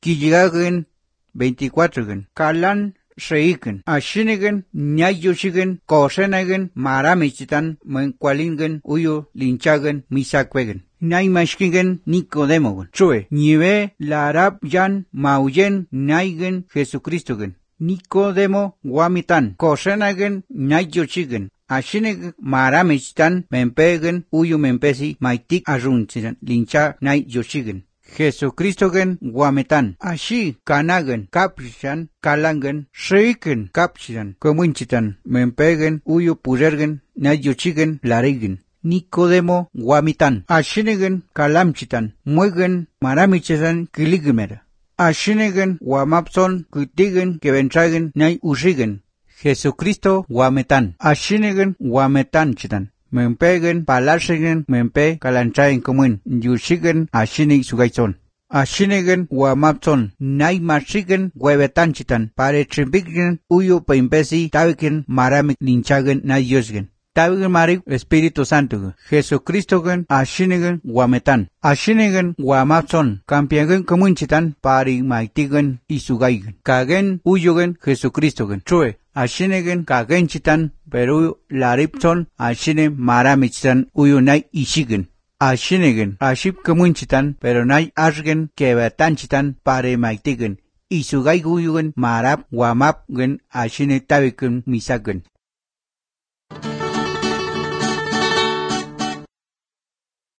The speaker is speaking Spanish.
Killigagan 24gan. Kalan Sheigan. Ashinigan, Nyayushigan, Kosenagan, Maramichitan, Menqualingan, Uyo, Linchagan, Misakwegan. Naimashkigan, Nicodemogan. Chue, Nive, Larab, Yan, Mauyen, Naigan, Jesucristogan. Nicodemo, Guamitan, Kosenagan, Nyayushigan. Ashinig Maramichitan, Mempegan, Uyo Mempesi, Maitik Arunchigan, Lincha, Nayushigan. Jesucristogen Guametan. Ashi Kanagan Kapshan Kalangan Sheiken Kapshan Comunchitan Mempegen Uyu Purergen Nayuchigen Larigen Nicodemo Guamitan. Ashinigen Kalamchitan Muegen Maramichesan Kiligmera. Ashinigen Guamapson Kutigen Keventragen Nay Ushigen. Jesucristo Guametan. Ashinigen Guametan Chitan. Mempegen, palarsigen, mempe, kalanchain común, yushigen, ashinig sugaizon. Ashinigen, guamapson, naimashigen, huevetanchitan, pare trimbigen, uyu peimpesi, tabiken, maramik linchagen, nayosgen. Tabigen marik, Espíritu Santo, Jesucristogen, ashinigen, guametan. Ashinigen, guamapson, campiagen comunchitan, pari maitigen, isugaigen. Kagen, uyugen, Jesucristogen, chue. Ashinigen kagenchitan, pero laripson, ashine maramichitan, uyunay ishigen. Ashinigen, aship kamunchitan, pero nay argen, kebetanchitan, pare maitigen. Isugay guyugen, marap, wamap gen, ashine tabiken misagen.